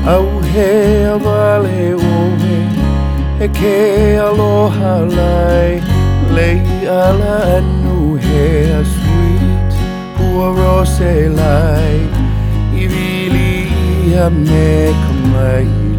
Au he awale o he, he ke aloha lai, lei ala anu he a sweet, hua rose lai, I wili ia me kamai.